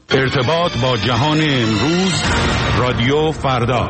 ارتباط با جهان امروز، رادیو فردا.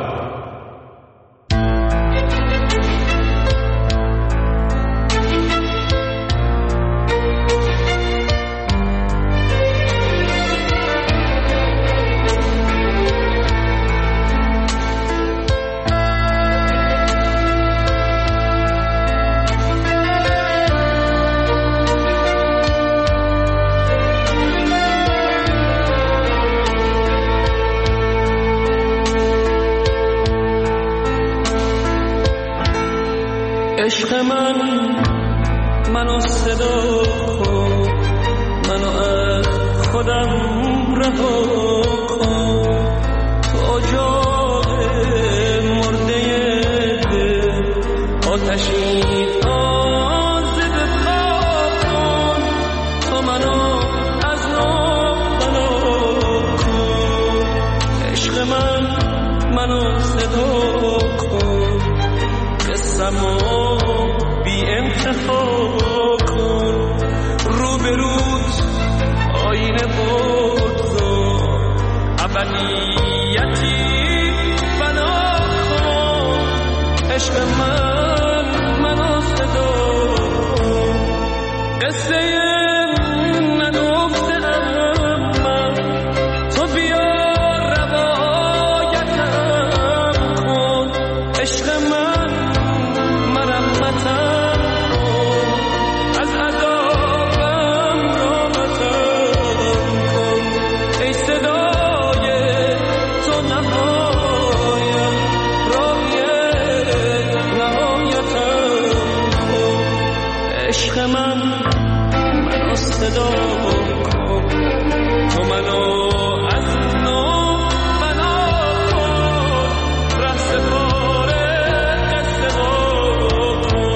عشق منو صدا کن، منو از خودم رها کن، تو اجاق مرده دل آتشی تازه بپا کن، تو منو از نو بنا کن. عشق منو صدا کن، قصه‌مو بی انتها کن، رو به روز آینه بگذار، ابدیتی بنا کن. عشق منو صدا کن، قصه نگفته‌ام من، تو بیا روایتم کن. عشق منو صدا کن، تو منو از نو بنا کن، ره سپاره قصه کن.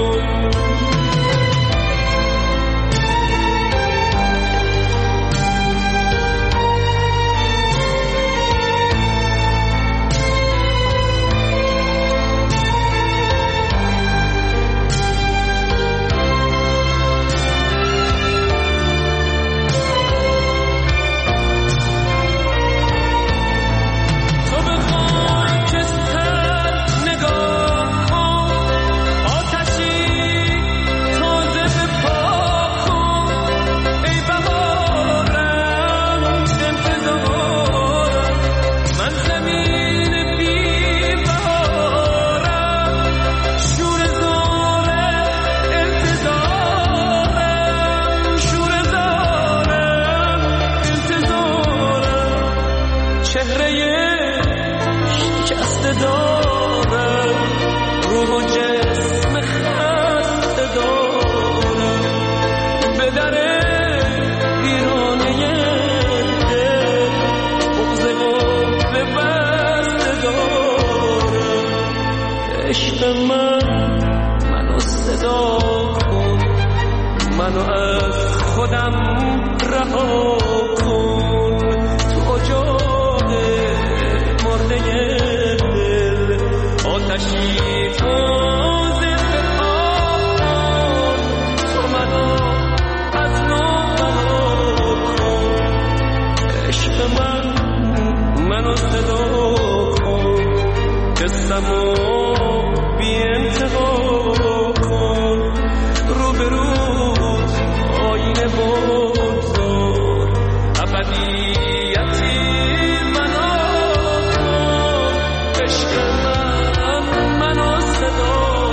عشق منو صدا کن، منو از خودم رها کن، تو اجاق مرده دل آتشی تازه بپا کن، تو منو از نو بنا کن. عشق منو صدا کن، قصه‌مو بی انتها کن، رو به روز آینه بگذار، ابدیتی بنا کن. عشق منو صدا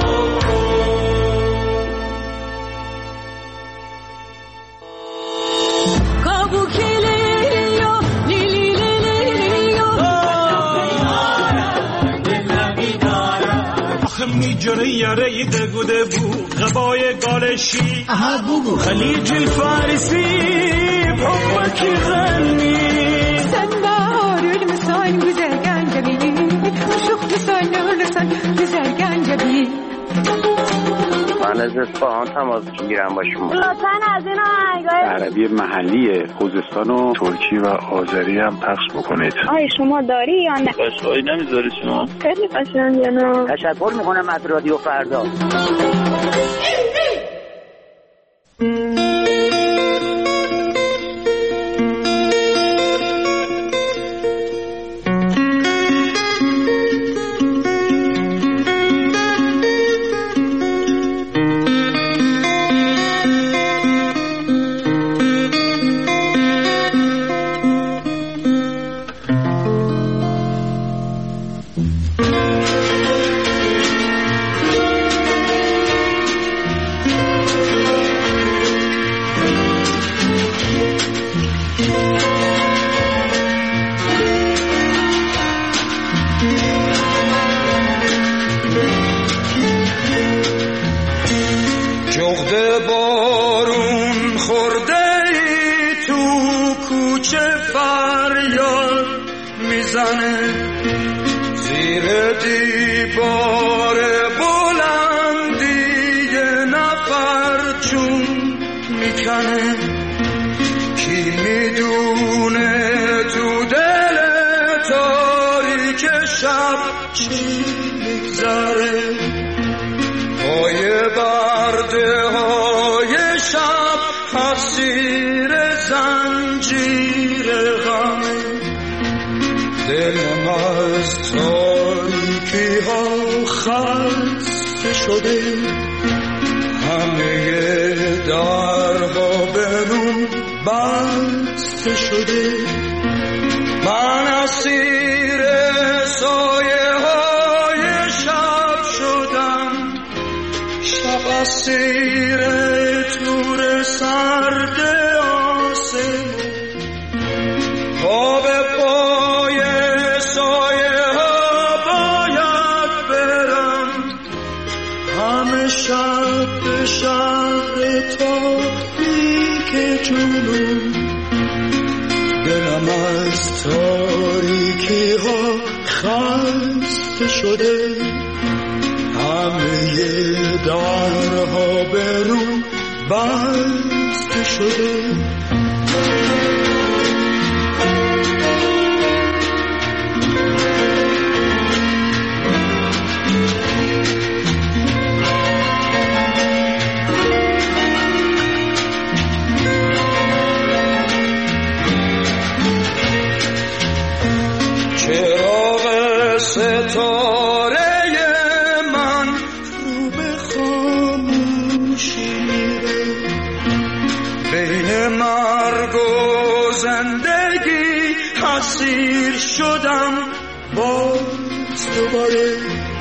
میجره یاره دگوده بود غبای گالشی خلیج الفارسی بحبك يغني سنبار المسان güzel جميل وشوف لسان güzel جميل. من از اصفهان تماس میگیرم با شما. لطفاً از این آهنگای عربی محلی خوزستان و ترکی و آذری هم پخش بکنید. آی شما داری یا نه؟ قشنگی نمیذاری شما؟ خیلی قشنگه نه. تشکر میکنم از رادیو فردا. جغد بارون خورده ای تو کوچه فریاد میزنه، زیر دیوار بلندی یه نفر چون میکنه. کی میدونه تو دل تاریک شب چی میگذره، پای برده های شب اسیر زنجیر غمه. دلم از تاریکی ها خسته شده، همه درها به روم بسته شده. من اسیر سایه های شب شدم، شب اسیر تور سرد آسمان. پا به پای سایه ها باید برم، همه شب به شهر تاریک جنوب. دلم از تاریکی ها خسته شده، همه درها به رو بسته شده. چراغ ستاره من رو به خاموشی میره، بین مرگ و زندگی اسیر شدم باز دوباره.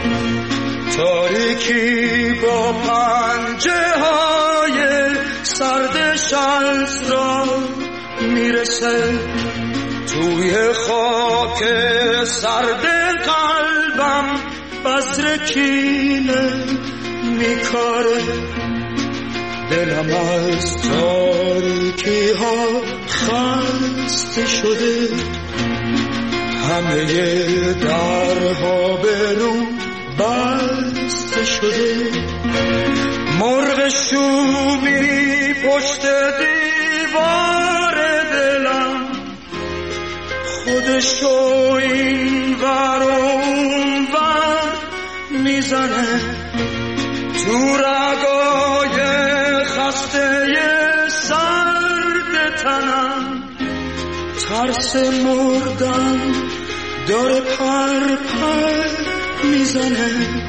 تاریکی با پنجه های سرد شمس را میرسه، توی خاک سرد قلبم بذر کینه میکاره. دلم از تاریکی ها خسته شده، همه درها به رو بسته شده. مرغ شومی پشت دیوار دلم، خودشو این ور اون ور میزنه. تو رگای خسته سرد تنم ترس مردن داره پر پر میزنه.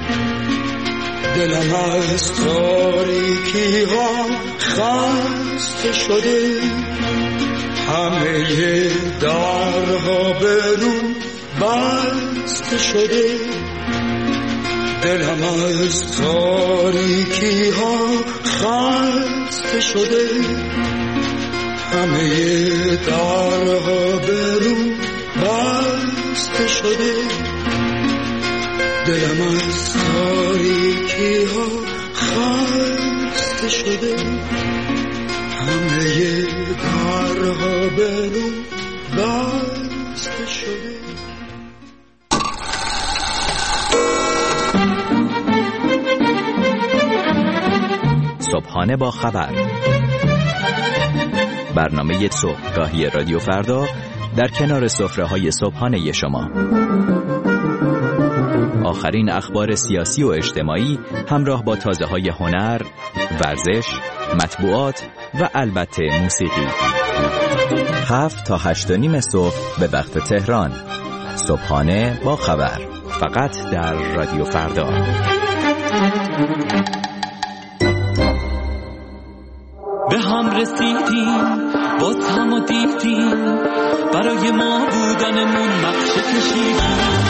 دلم از تاریکی ها خسته شده، همه درها به رو بسته شده. دلم از تاریکی ها خسته شده، همه درها به رو بسته شده. دلم از تاریکی ها خسته شده، همه درها به رو بسته شده. صبحانه با خبر، برنامه صبحگاهی رادیو فردا در کنار سفره‌های صبحانه شما. آخرین اخبار سیاسی و اجتماعی همراه با تازه‌های هنر، ورزش، مطبوعات و البته موسیقی. 7 تا 8:30 صبح به وقت تهران. صبحانه با خبر، فقط در رادیو فردا. به هم رسیدیم، باز هم و دیدیم، برای ما بودنمون نقشه کشیدیم.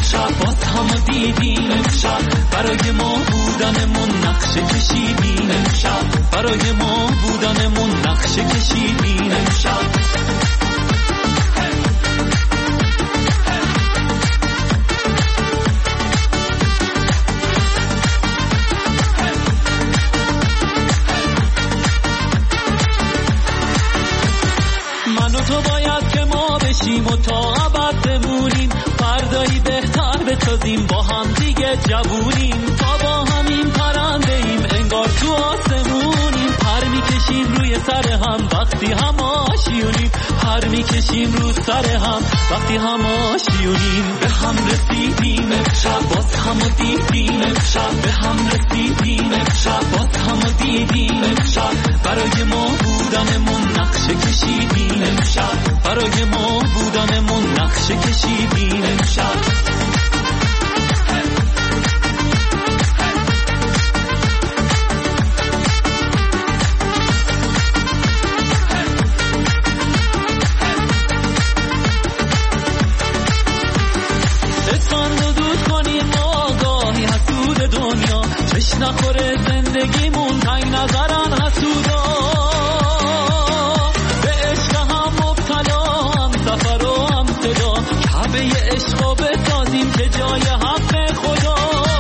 امشب باز همو دیدیم امشب برای ما بودنمون نقشه کشیدیم امشب برای ما بودنمون نقشه کشیدیم امشب تو باید که ما بشیم و تا ابد بمونیم فردایی بهتر بسازیم با هم دیگه جوونیم تا با همین پرنده ایم انگار تو آسمونیم پر میکشیم روی سر هم وقتی هم آشیونیم پر میکشیم رو سر هم وقتی هم آشیونیم به هم رسیدیم امشب باز همو دیدیم امشب به هم رسیدیم امشب باز همو دیدیم امشب برای ما بودنمون نقشه کشیدیم امشب برای ما بودنمون نقشه کشیدیم امشب نخوره زندگیمون تنگ نظرن حسودا به عشق هم مبتلا هم سفر و هم صدا کعبه عشقا بسازیم که جای حق خدا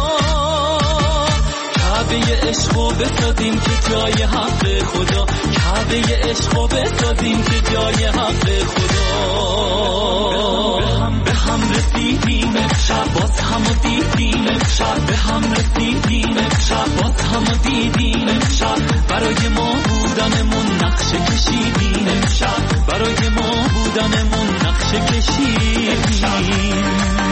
کعبه عشقا بسازیم که جای حق خدا کعبه عشقا بسازیم که جای حق خدا به هم رسیدیم امشب باز همو دیدیم امشب به هم رسیدیم امشب باز همو دیدیم امشب برای ما بودنمون نقشه کشیدیم امشب برای ما بودنمون نقشه کشیدیم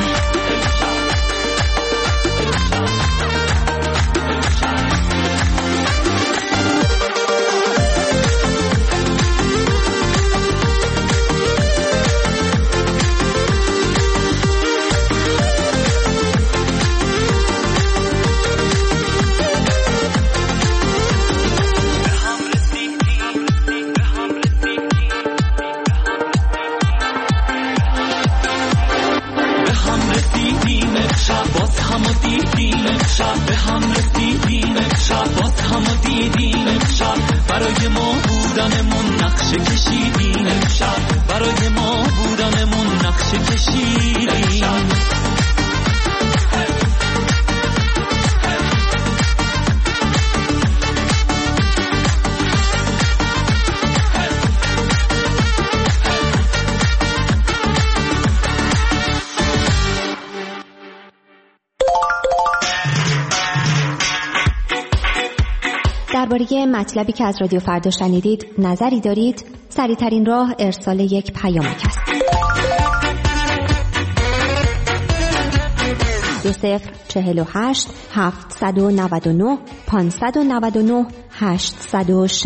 برای ما بودنمون نقشه کشیدیم امشب برای ما بودنمون نقشه کشیدیم درباره مطلبی که از رادیو فردا شنیدید نظری دارید؟ سریع‌ترین راه ارسال یک پیامک است. 2048 799 599 860.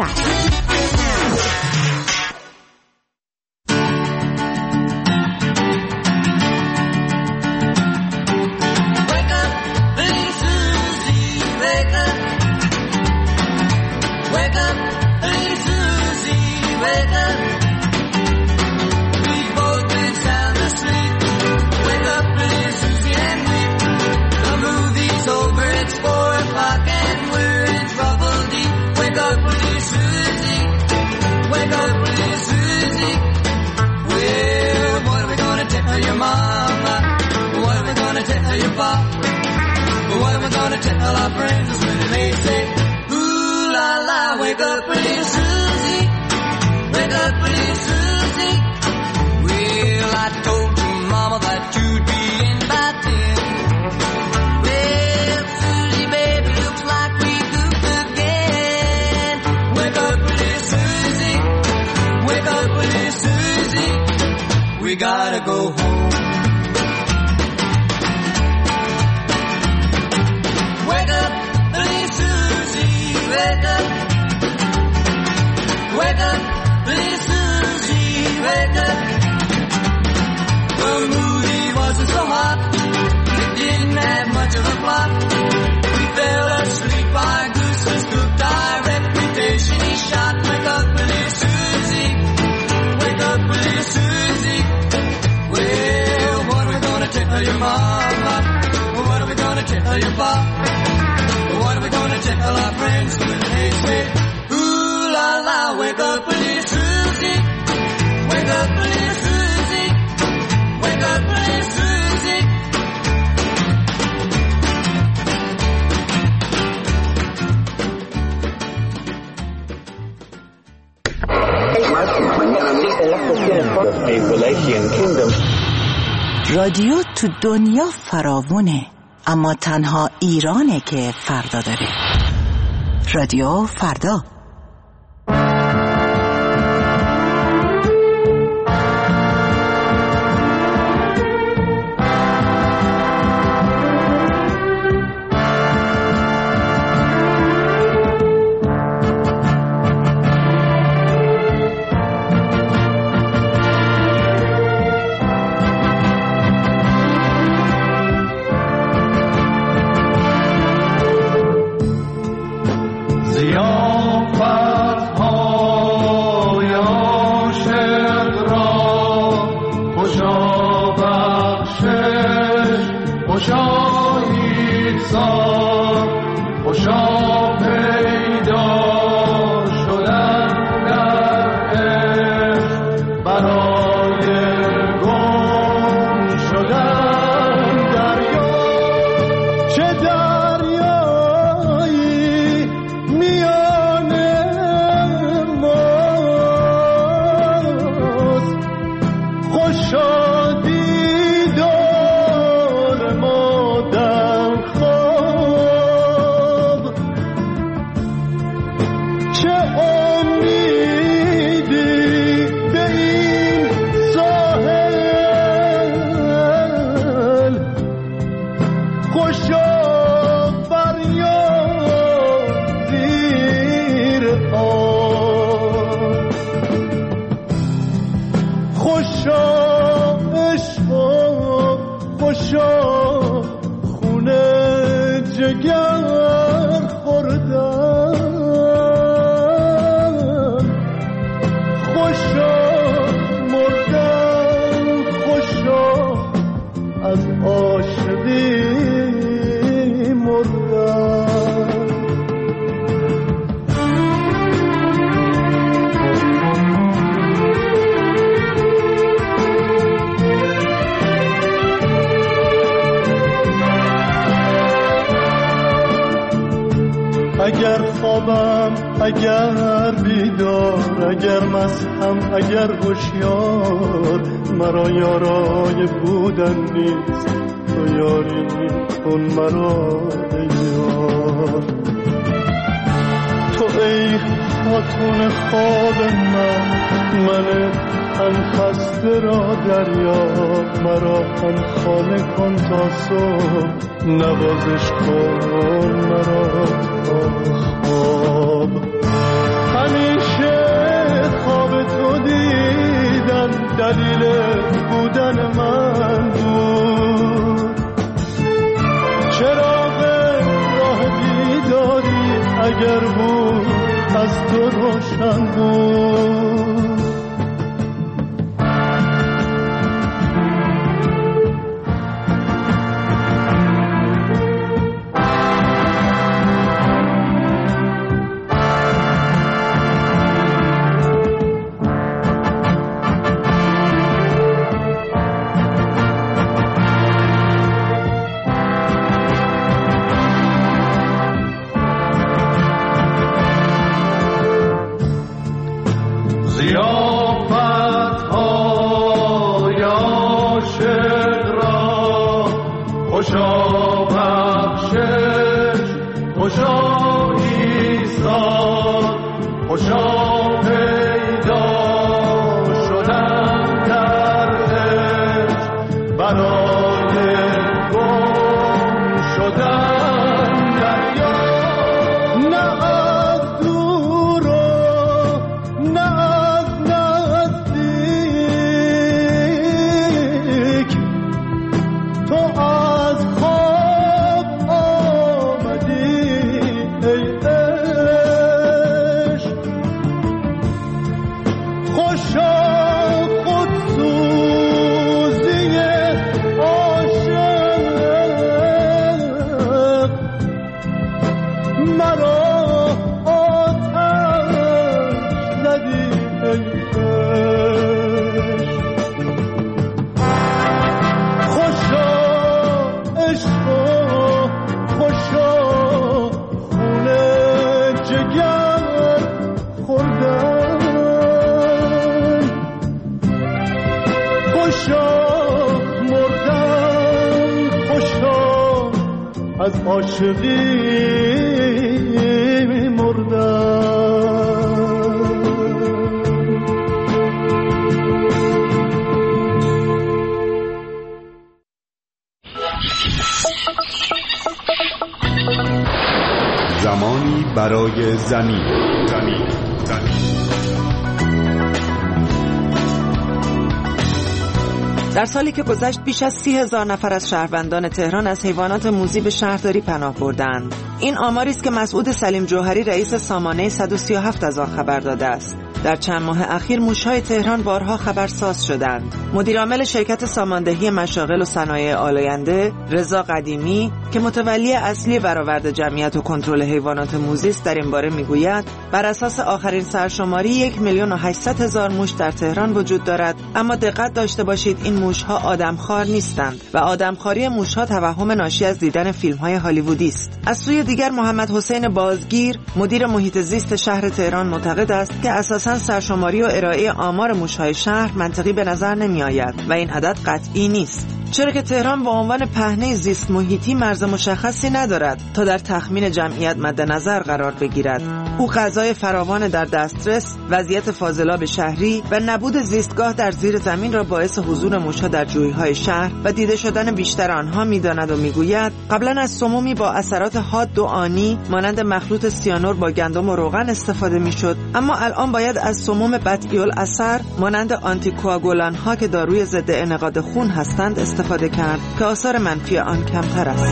Tell our friends when they say, ooh la la, wake up pretty Susie, wake up pretty Susie. Well, I told your mama that you'd be in by 10. Well, Susie, baby, looks like we goofed again. Wake up pretty Susie, wake up pretty Susie. We gotta go home. Wake up, pretty Susie, wake up. Wake up, pretty Susie, wake up. The movie wasn't so hot, it didn't have much of a plot. We fell asleep, our goose was cooked, our reputation he shot. Wake up, pretty Susie, wake up, pretty Susie. Well, what are we gonna tell your mama? tell you about. What are we gonna tell our friends when they say, ooh la la, wake up pretty Susie, wake up pretty Susie, wake up pretty Susie. رادیو تو دنیا فراوونه، اما تنها ایرانه که فردا داره. رادیو فردا. اگر خوابم، اگر بیدار، اگر مستم، اگر هوشیار، مرا یارای بودن نیست، تو یاری کن مرا ای یار. تو ای خاتون خواب من تن خسته را دریاب، مرا هم خانه کن تا صبح، نوازش کن مرا تا خواب. همیشه خواب تو دیدن دلیل بودن من بود، چراغ راه بیداری اگر بود از تو روشن بود. خوشا مردم خوشا از عاشقی مردم. زمانی برای زمین. در سالی که گذشت بیش از 30,000 نفر از شهروندان تهران از حیوانات موذی به شهرداری پناه بردند. این آماری است که مسعود سلیم جوهری رئیس سامانه 137 از آن خبر داده است. در چند ماه اخیر موش‌های تهران بارها خبرساز شدند. مدیرعامل شرکت ساماندهی مشاغل و صنایع آلاینده رضا قدیمی که متولی اصلی برآورد جمعیت و کنترل حیوانات موذی است در این باره میگوید بر اساس آخرین سرشماری 1,800,000 موش در تهران وجود دارد، اما دقت داشته باشید این موش‌ها آدمخوار نیستند و آدمخواری موش‌ها توهم ناشی از دیدن فیلم‌های هالیوودی است. از سوی دیگر محمد حسین بازگیر مدیر محیط زیست شهر تهران معتقد است که اساساً سرشماری و ارائه آمار موش‌های شهر منطقی به نظر نمی‌آید و این عدد قطعی نیست، چرا که تهران به عنوان پهنه زیست محیطی مرز مشخصی ندارد تا در تخمین جمعیت مد نظر قرار بگیرد. او غذای فراوان در دسترس، وضعیت فاضلاب شهری و نبود زیستگاه در زیر زمین را باعث حضور موش‌ها در جوی‌های شهر و دیده شدن بیشتر آنها می‌داند و می‌گوید قبلا از سمومی با اثرات حاد و آنی مانند مخلوط سیانور با گندم و روغن استفاده می‌شد، اما الان باید از سموم بدی‌الاثر مانند آنتیکواگولان‌ها که داروی ضد انعقاد خون هستند استفاده کرد که آثار منفی آن کمتر است.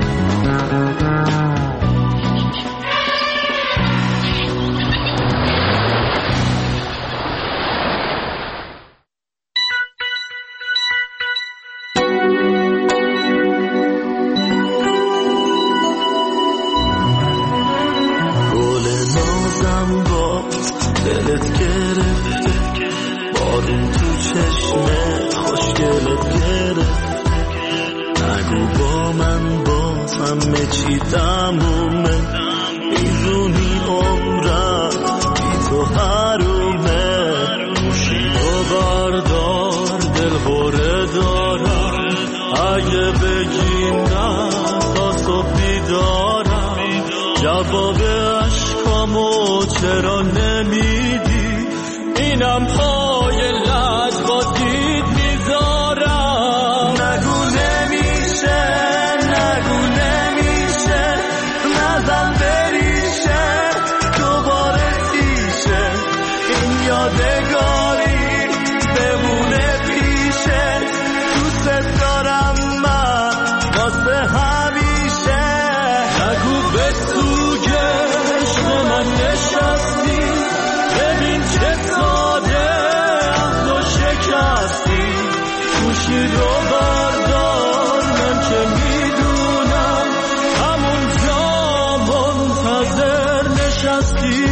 گل نازم باز دلت گرفته، بارون تو چشمه خوشگلت گرفته، نگو با من باز همه چی تمومه، میدونی عمرم بی تو حرومه، موشی رو بردار دل خوره دارم، اگه بگی نه تا صبح بیدارم، جواب عشقامو چرا نمیدی، اینم پای لج با دید میذارم، نگو نمیشه نگو نمیشه، نزن بریشه دوباره تیشه، این یادگاری بمونه پیشه، دوست دارم من واسه همیشه، نگو به سوگ عشق من نشستی، ببین چه ساده از تو شکستی، موشی رو بردار من که میدونم همونجا منتظر نشستی.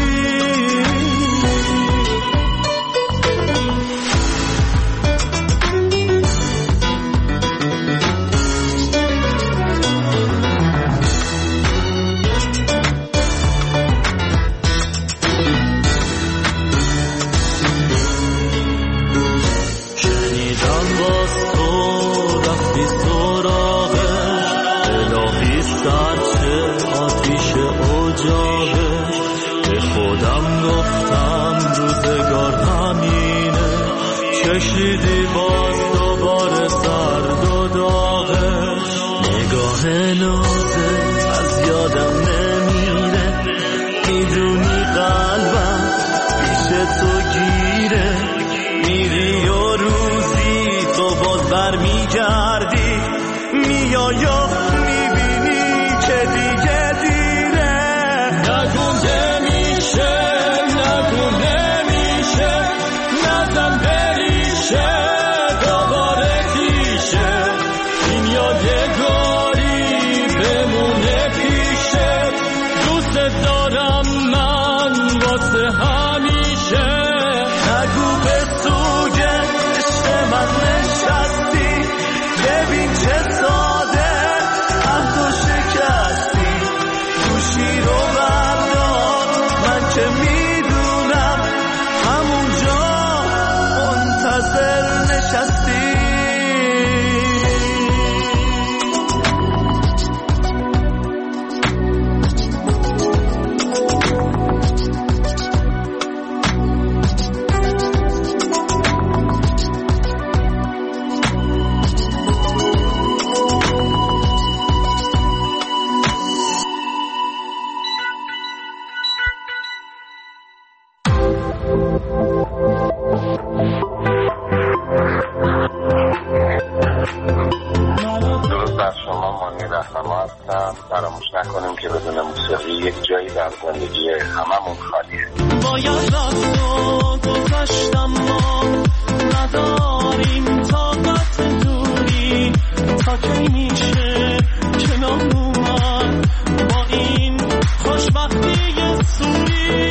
کشیدی باز دوباره سرد و داغش، نگاه نازه از یادم نمیره، میدونی قلبم پیش تو گیره، میری و روزی تو باز برمیگردی، میای و میبینی که دیگه دیره، نگو نمیشه نگو نمیشه، نزن دوباره تیشه، این یادگاری بمونه پیشه، دوست دارم من واسه همیشه، نگو به سوگ عشق من نشستی، ببین چه ساده رهنما هستم. فراموش نکنیم که بدون موسیقی یک جایی در زندگی هممون خالیه. باید رفت و گذشتم ما نداریم طاقت دوری تا کی میشه کنار اومد با این خوشبختی سوری.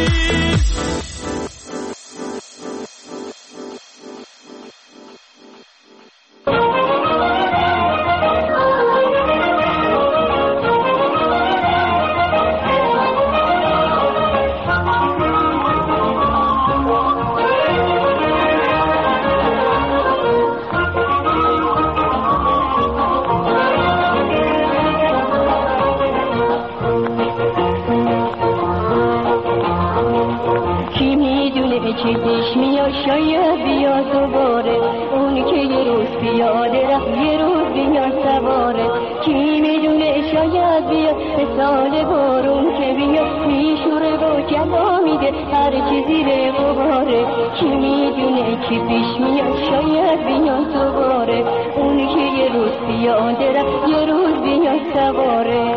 شاید بیا دوباره اون که یه روز پیاده رفت یه روز بیا سواره. کی میدونه شاید بیا به سال بارون که بیا میشوره و جلا میده هر چیزی به غباره. کی میدونه کی پیش میاد شاید بیا دوباره اون که یه روز پیاده رفت یه روز بیا سواره.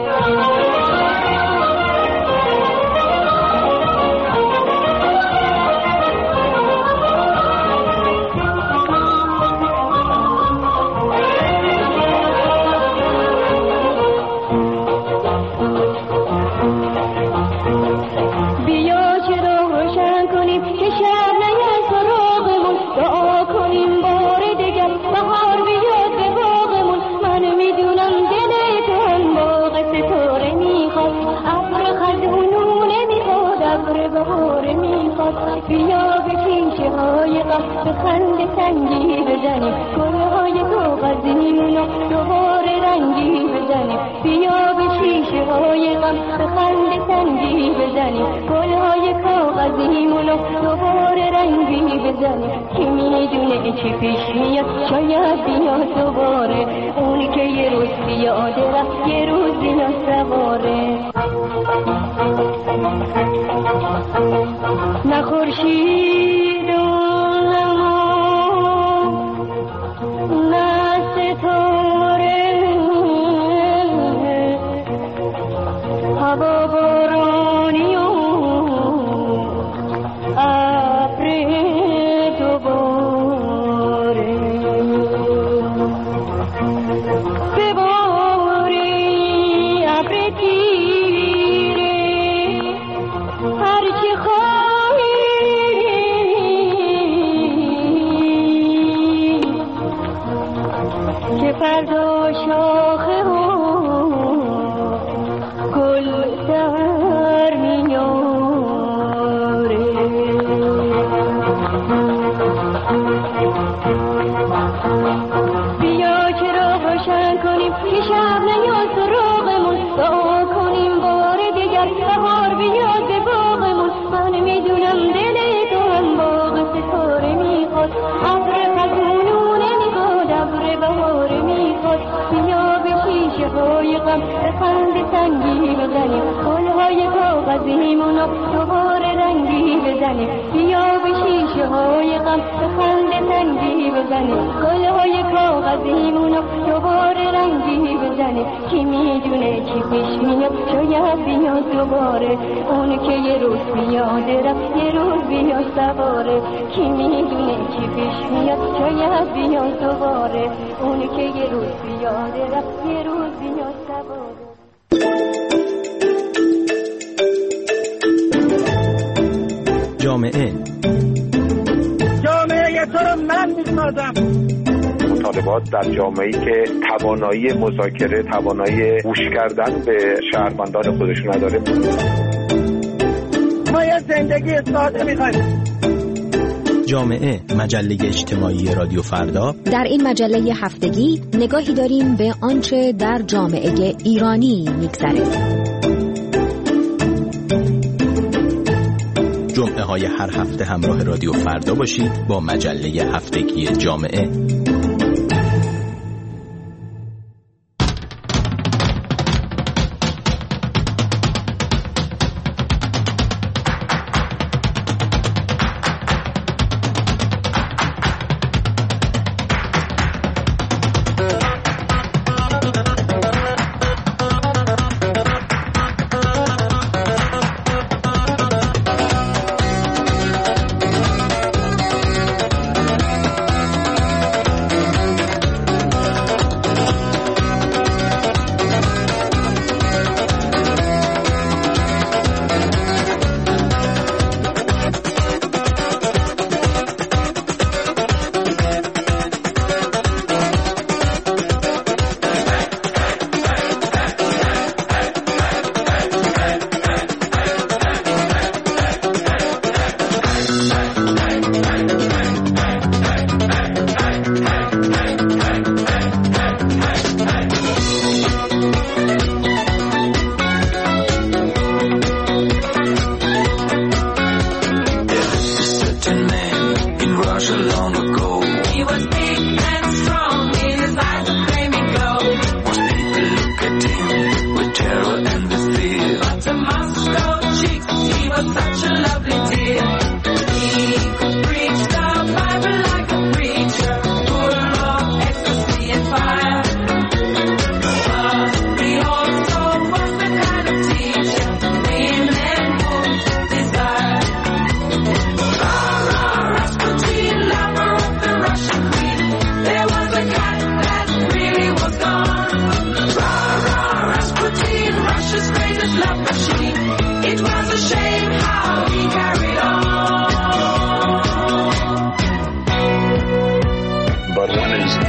بیا به کیشه های غم به خنده سنگی بزنیم گلهای کاغذیمونو دوباره رنگی بزنیم. بیا به شیشه های غم به خنده سنگی بزنیم گلهای کاغذیمونو دوباره رنگی بزنیم. کی میدونه چی پیش میاد شاید بیا دوباره اون که یه روز پیاده رفت یه روز بیا سواره. نه خورشید و نه ستاره هوا بارانی و ابر دوباره بباری ابر تیره هرچی خواهی که فردا شاخه و گل در میاره. بیا چرا روشن کنیم که شب نیاد سراغمون دعا کنیم بار دیگر بهار بیاد به باغمون. من میدونم دل تو هم باغ ستاره میخواد ابر خزونو نمیخواد ابر بهاره میخواد. بیا به شیشه های غم به خنده سنگی بزنیم گلهای کاغذیمونو دوباره رنگی بزنیم. بیا به شیشه های غم به خنده سنگی بزنیم گلهای کاغذیمونو دوباره رنگی بزنیم. کی میدونه چی پیش میاد شاید بیا دوباره اون که یه روز پیاده رفت یه روز بیا سواره. کی میدونه چی پیش میاد شاید بیا دوباره اون که یه روز پیاده رفت یه روز بیا سواره. جامعه تو رو من میسازم. مطالبات در جامعه‌ای که توانایی مذاکره، توانایی گوش کردن به شهروندان خودشون نداره. ما یه زندگی ساده می‌خوایم. جامعه، مجله اجتماعی رادیو فردا. در این مجله هفتگی نگاهی داریم به آنچه در جامعه ایرانی می‌گذره. جمعه های هر هفته همراه رادیو فردا باشید با مجله هفتگی جامعه.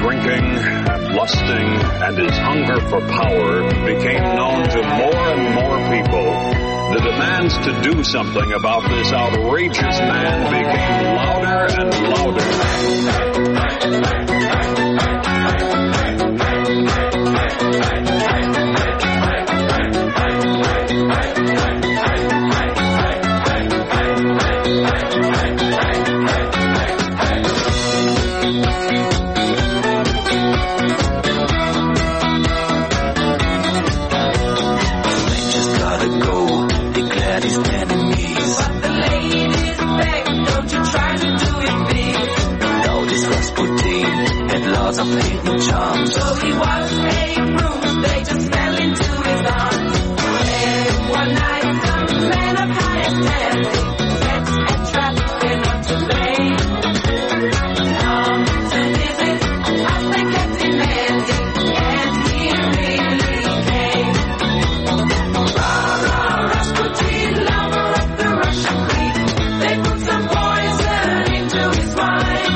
drinking and lusting and his hunger for power became known to more and more people, the demands to do something about this outrageous man became louder and louder. Of hidden charms. So he was a bruise, they just fell into his arms. And one night some men of high standing met and trapped him to blame. To visit as they kept demanding, and he really came. Rah, rah, Rasputin, lover of the Russian queen. They put some poison into his wine.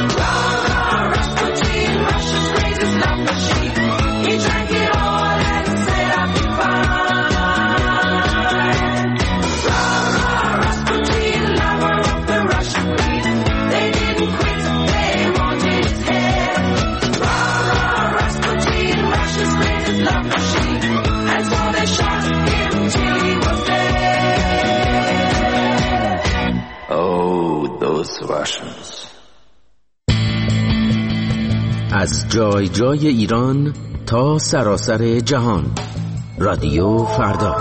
He drank it all and said I'll be fine. Rah, rah, Rasputin, lover of the Russian queen. They didn't quit, they wanted his head. Rah, rah, Rasputin, Russia's greatest love machine. And so they shot him till he was dead. Oh, those Russians. از جای جای ایران تا سراسر جهان. رادیو فردا.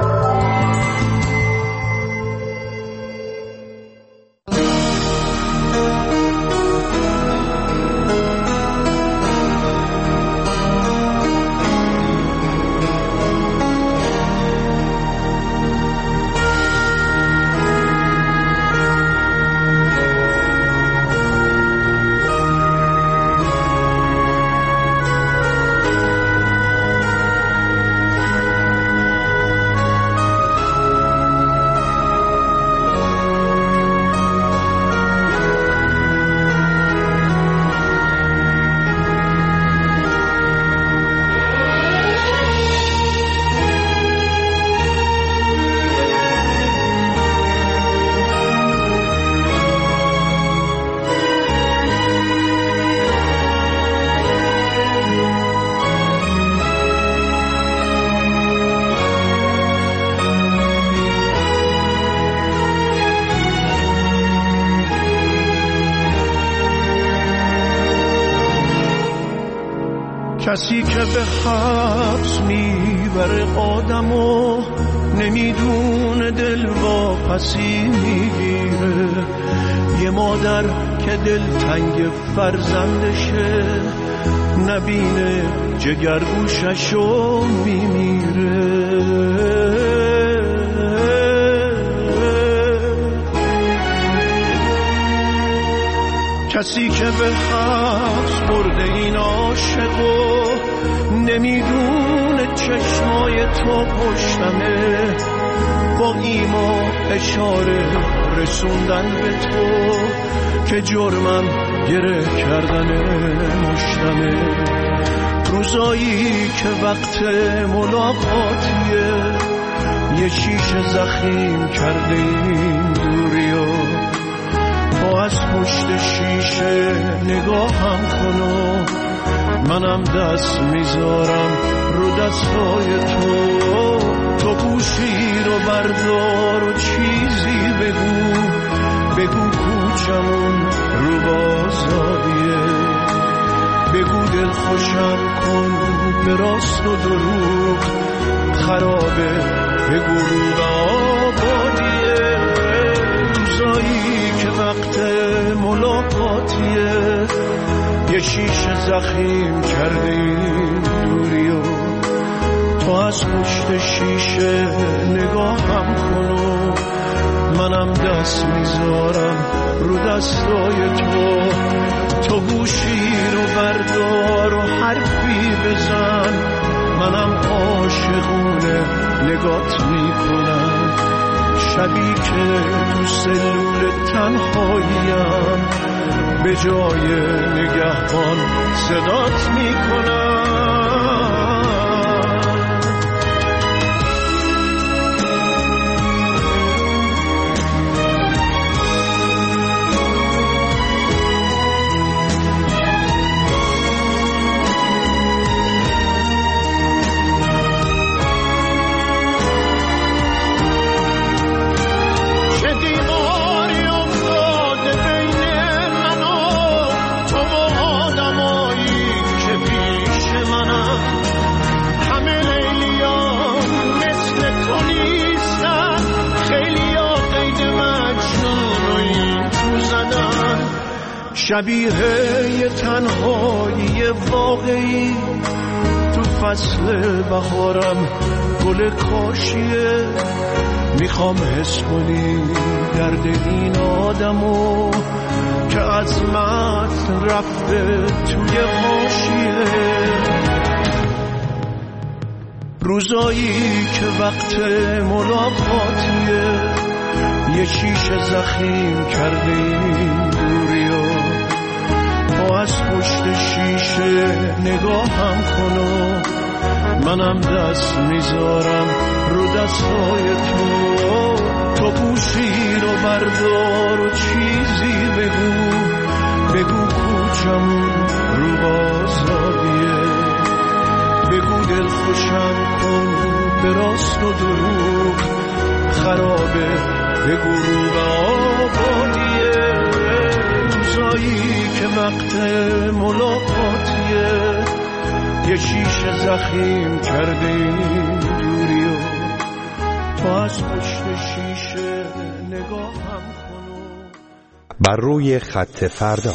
کسی که به حبس میبره آدمو نمیدونه دل واپسی میگیره. یه مادر که دلتنگ فرزندشه نبینه جگرگوششو میمیره. کسی که به حبس برده این عاشقو نمیدونه چشمای تو پشتمه، با ایما اشاره رسوندن به تو که جرمم گره کردن مشتمه. روزایی که وقت ملاقاتیه یه شیشه زخیم کرده این دوریو، تو از پشت شیشه نگاهم کن و منم دست میذارم رو دستای تو. تو گوشی رو بردار و چیزی بگو، بگو کوچمون رو بازاریه، بگو دل خوشم کن به راست و دروغ خرابه، بگو رو آبادیه. روزایی که وقت ملاقاتیه یه شیشه زخیم کرده این دوریو، تو از پشت شیشه نگاهم کن و منم دست میذارم رو دستای تو. تو گوشی رو بردار و حرفی بزن، منم عاشقونه نگات میکنم. شبی که تو سلول تنهاییم به جای نگهبان صدات میکنم. شبیه یه تنهایی واقعی تو فصل بهارم گل کاشیه. میخوام حس کنی درد این آدمو که عظمت رفته توی حاشیه. روزایی که وقت ملاقاتیه یه شیشه زخیم کردیم دوریو تو از پشت شیشه نگاهم کنو منم دست میذارم رو دستای تو گوشی رو بردار و چیزی بگو کوچمون رو بازاریه بگو دل خوشم کن به راست و دروغ خرابه بگو رو به آبادیه. روزایی که وقت ملاقاتیه یه شیشه زخیم کردیم دوریو تو از پشت شیشه نگاهم کنو. بر روی خط فردا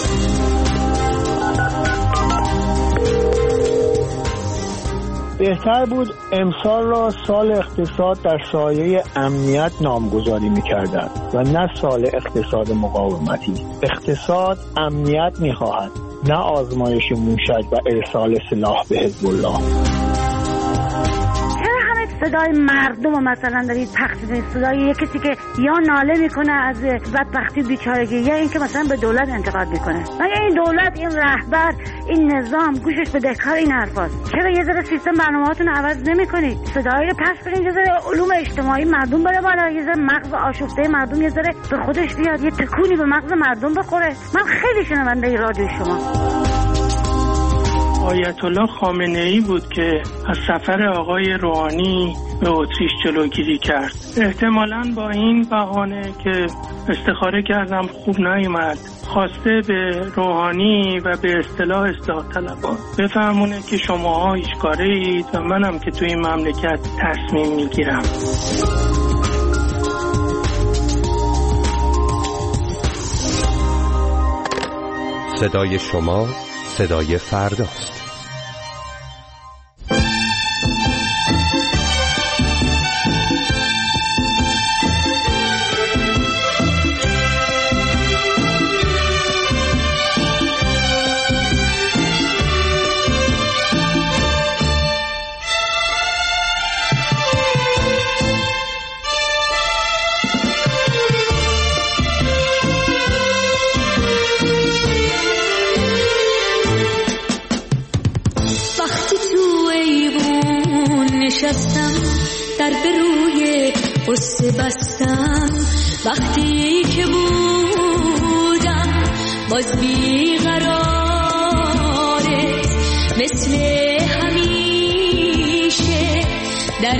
بهتر بود امسال را سال اقتصاد در سایه امنیت نامگذاری می‌کردند و نه سال اقتصاد مقاومتی. اقتصاد امنیت می‌خواهد، نه آزمایش موشک و ارسال سلاح به حزب الله. صدای مردم رو مثلا دارید پخش می‌کنید، صدای یک کسی که یا ناله میکنه از بدبختی بیچارگی یا اینکه مثلا به دولت انتقاد میکنه. مگه این دولت، این رهبر، این نظام گوشش به دکار این حرفاست؟ چرا یه ذره سیستم برنامه‌هاتون رو عوض نمی‌کنید؟ صدایی رو پخش کنید، یه ذره علوم اجتماعی مردم بره بالا، یه ذره مغز آشفته مردم یه ذره به خودش بیاد، یه تکونی به مغز مردم بخوره. من خیلی شنونده رادیو شما. آیت الله خامنه‌ای بود که از سفر آقای روحانی به اتریش جلوگیری کرد. احتمالاً با این بهانه که استخاره کردم خوب نیامد، خواسته به روحانی و به اصطلاح اصلاح طلبان بفهمونه که شماها هیچکاره اید و منم که توی این مملکت تصمیم میگیرم. صدای شما صدای فرداست. در به روی قصه بستم وقتی که بودم باز بیقرارت مثل همیشه در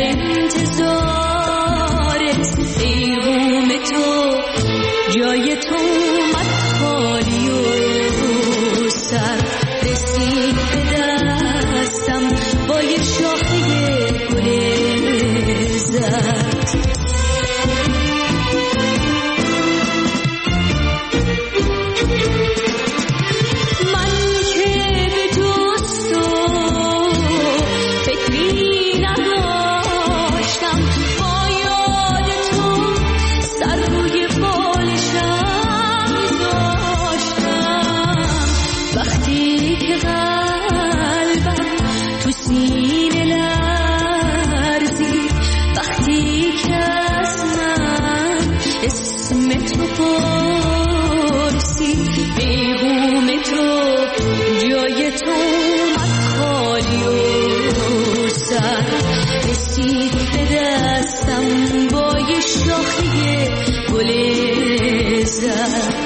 انتظارت ایوم تو جای تو اومد خالی و سر رسید به دستم با یه شاخه اومد خالی و سر رسید به دستم با یه شاخه گل زرد.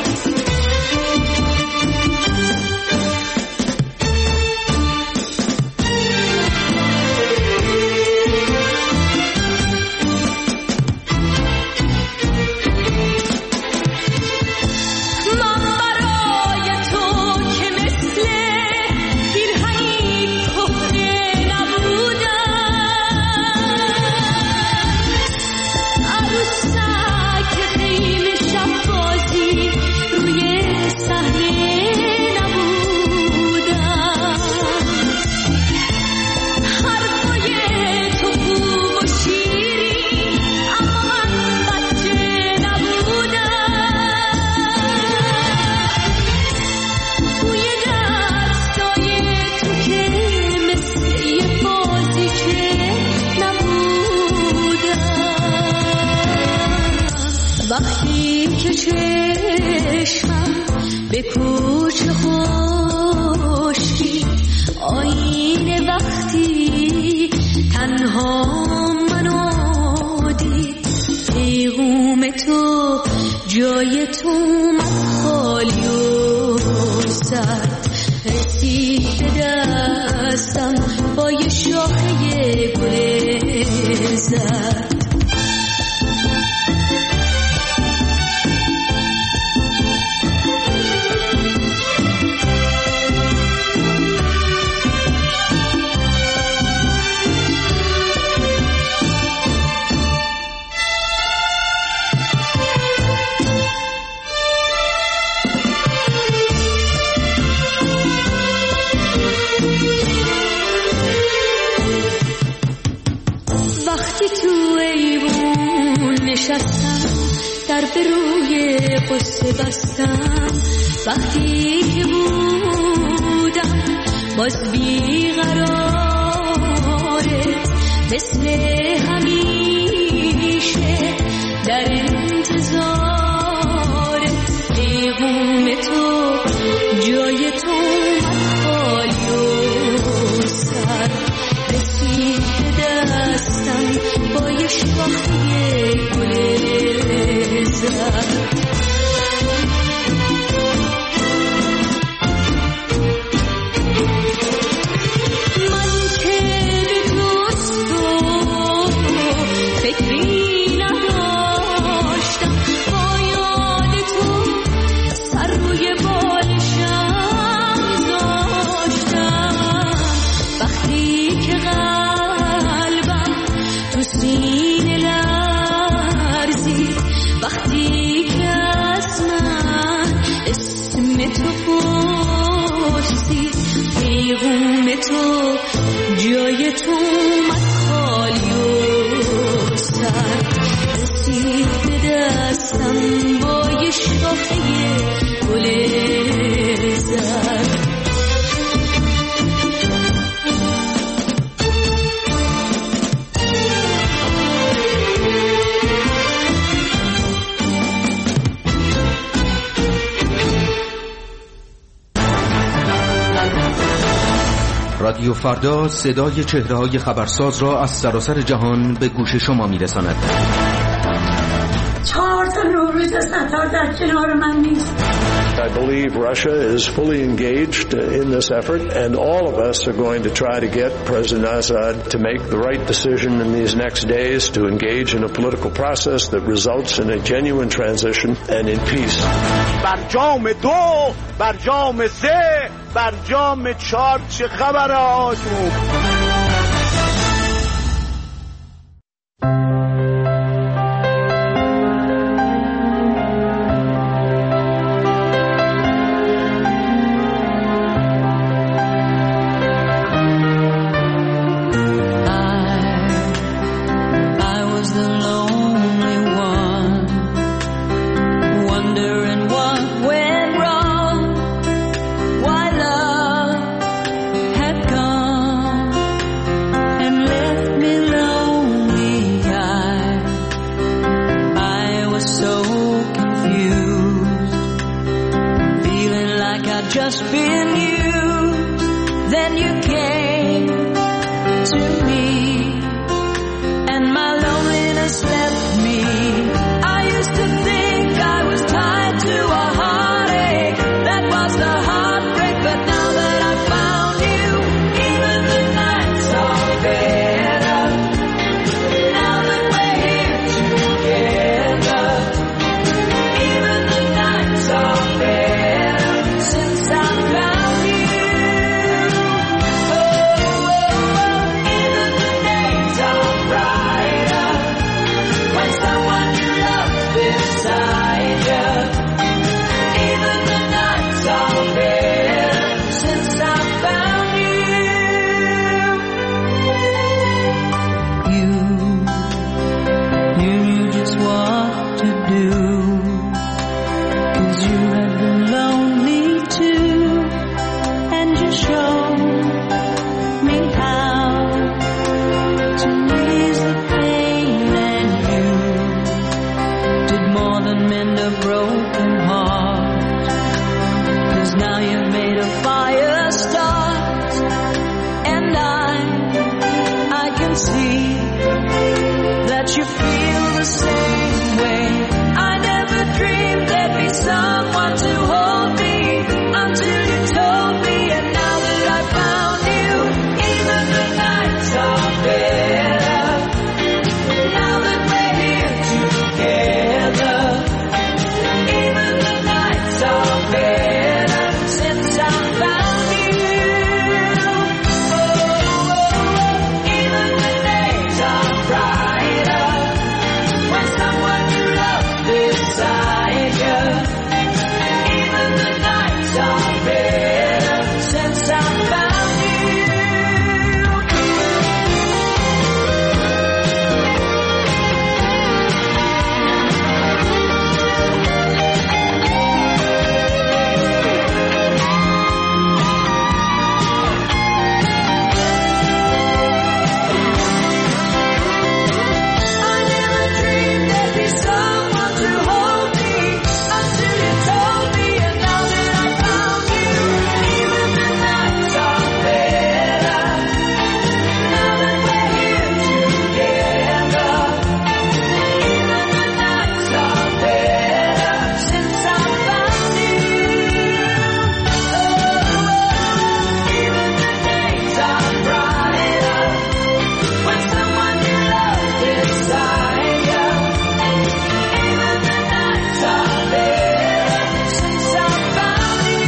وقتی که چشمم به کوچه خشکی آینه وقتی تنها منو دید پیغوم تو جای تو من خالی و سرد رسید به دستم با یه شاخه گل زرد. در به روی قصه بستم وقتی که بودم باز بیقراره مثل همیشه در انتظار پیغام تو جای تو من خالی و سر رسید به دستم با یه شاخه گل زرد. من که به دوست و فکری نداشتم با یاد تو سر روی بالشم داشتم وقتی که قلبم تو سینه لرزید وقتی که از من اسم تو پرسید پیغام تو جای تو من خالی و سر رسید به دستم با یه شاخه گل زرد. رادیو فردا صدای چهره‌های خبرساز را از سراسر جهان به گوش شما می‌رساند. 4 تا نوروز ستار در کنار من نیست. I believe Russia is fully engaged in this effort, and all of us are going to try to get President Assad to make the right decision in these next days to engage in a political process that results in a genuine transition and in peace. برجام 2 برجام 3 برجام 4 چه خبره هاشون؟ then you came to me, and my loneliness left me. I used to think I was tied to a heartache that was the heartbreak, but now that I found you, even the nights are better. Now that we're here together, even the nights are better since I found you. Even the days are brighter when someone you love beside you. Even the nights are better since I found you. You knew just what to do, 'cause you had been lonely too, and you showed me how to ease the pain, and you did more than mend a broken heart, 'cause now you've made a fire start, and I can see that you feel the same way. I never dreamed there'd be someone to hold me until you told me, and now that I found you, even the nights are better. Now that we're here together, even the nights are better since I found you. Even the days are brighter when someone you love beside you. Even the nights are better since I found you. I never dreamed there'd be someone to hold me until you told me, and now that I found you, even the nights are better. Now that we're here together, even the nights are better since I found you. Even the days are brighter when someone you love beside you. Even the nights are better since I found you.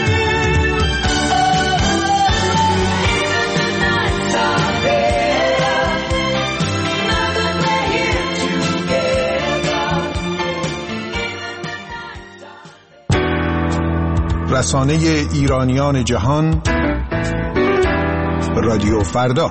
Even the nights are better now that we're here together. رسانه ایرانیان جهان، رادیو فردا.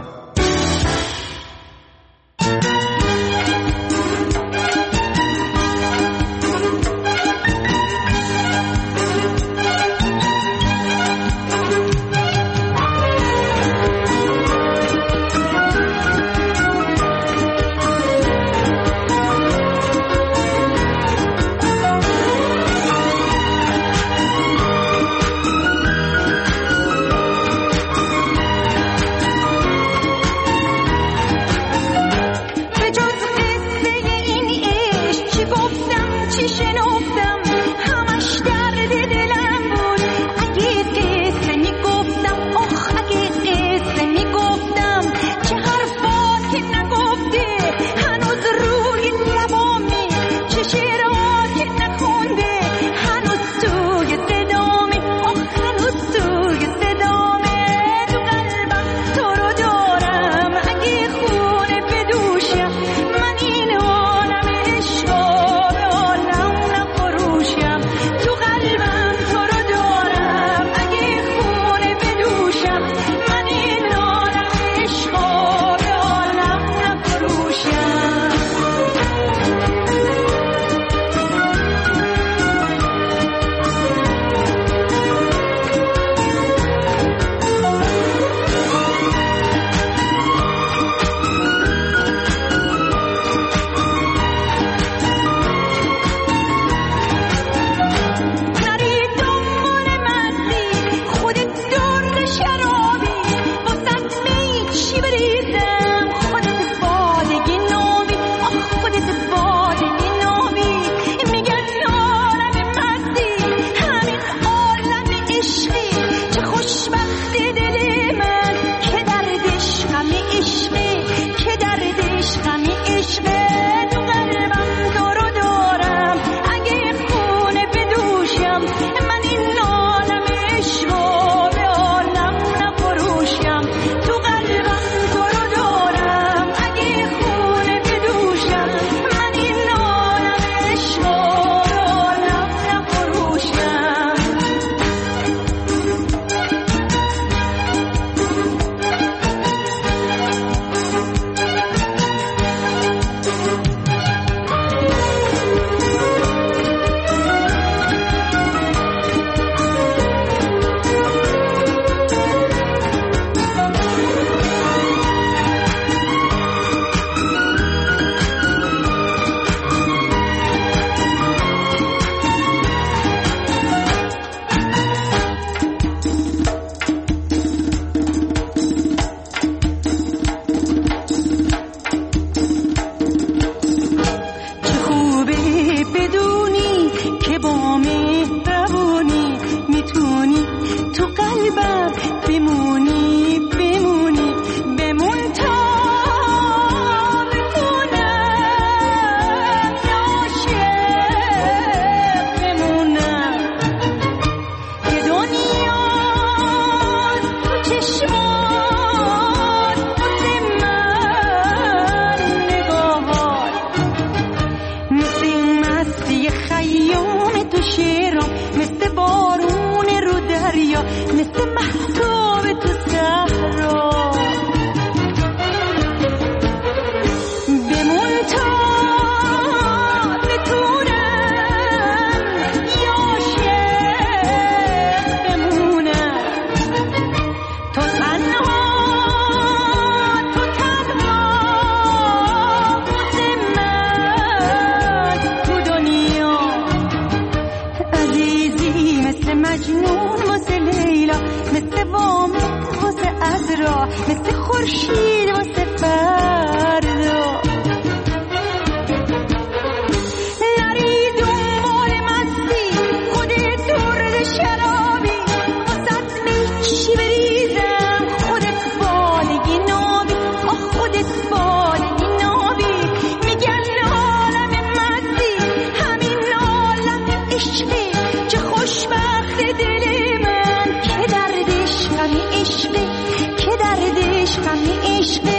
فردا مثل خورشید واسه فردا نری دنبال مستی خودت درد شرابی واسط میچی بریزم خودت بالگی نابی خودت بالگی نابی میگن عالم مستی همین عالم عشقی چه خوشبخت دل من که دردش غمی عشقی که دردش غمی عشقی